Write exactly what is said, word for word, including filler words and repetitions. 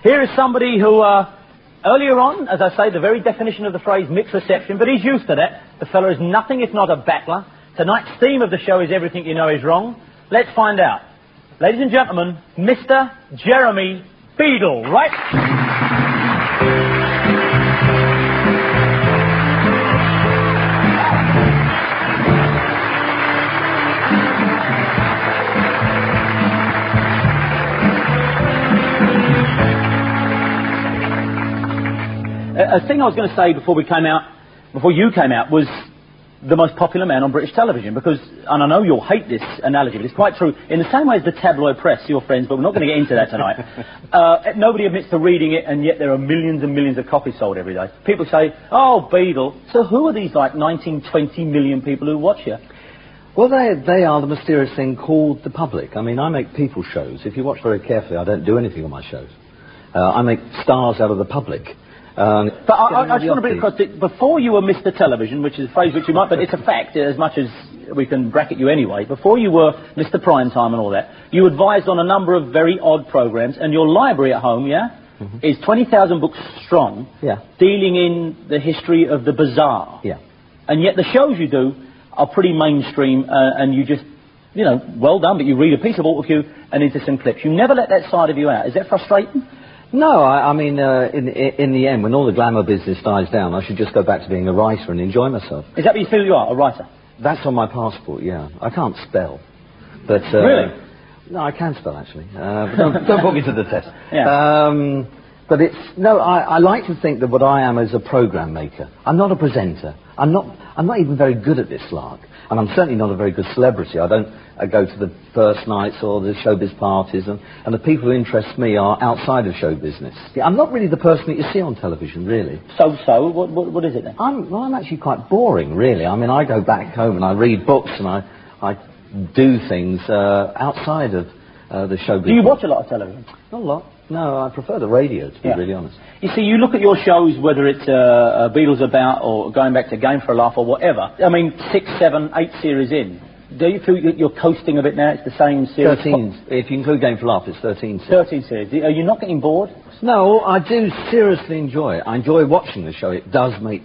Here is somebody who, uh, earlier on, as I say, the very definition of the phrase mixed reception, but he's used to that. The fella is nothing if not a battler. Tonight's theme of the show is Everything You Know Is Wrong. Let's find out. Ladies and gentlemen, Mister Jeremy Beadle, right? A thing I was going to say before we came out, before you came out, was the most popular man on British television, because, and I know you'll hate this analogy, but it's quite true, in the same way as the tabloid press, your friends, but we're not going to get into that tonight. uh, nobody admits to reading it, and yet there are millions and millions of copies sold every day. People say, oh, Beadle, so who are these, like, nineteen, twenty million people who watch you? Well, they, they are the mysterious thing called the public. I mean, I make people shows. If you watch very carefully, I don't do anything on my shows. Uh, I make stars out of the public. Um, but I, I, I just want to bring across that before you were Mister Television, which is a phrase which you might, but it's a fact as much as we can bracket you anyway. Before you were Mister Primetime and all that, you advised on a number of very odd programs, and your library at home, yeah, mm-hmm. is twenty thousand books strong, yeah, dealing in the history of the bizarre. Yeah. And yet the shows you do are pretty mainstream, uh, and you just, you know, well done, but you read a piece of Autocue and into some clips. You never let that side of you out. Is that frustrating? No, I, I mean, uh, in, in the end, when all the glamour business dies down, I should just go back to being a writer and enjoy myself. Is that what you feel you are, a writer? That's on my passport, yeah. I can't spell, but... Uh, really? No, I can spell, actually. Uh, but don't, don't put me to the test. Yeah. Um, but it's... No, I, I like to think that what I am is a programme maker. I'm not a presenter. I'm not, I'm not even very good at this lark. And I'm certainly not a very good celebrity. I don't I go to the first nights or the showbiz parties, and, and the people who interest me are outside of show business. Yeah, I'm not really the person that you see on television, really. So-so? What, what, what is it then? I'm, well, I'm actually quite boring, really. I mean, I go back home and I read books and I, I do things uh, outside of uh, the show business. Do you watch a lot of television? Not a lot. No, I prefer the radio, to be yeah. really honest. You see, you look at your shows, whether it's uh, uh, Beatles About or going back to Game for a Laugh or whatever. I mean, six, seven, eight series in. Do you feel you're coasting a bit now? It's the same series? thirteen. If you include Game for a Laugh, it's thirteen series. thirteen series. Are you not getting bored? No, I do seriously enjoy it. I enjoy watching the show. It does make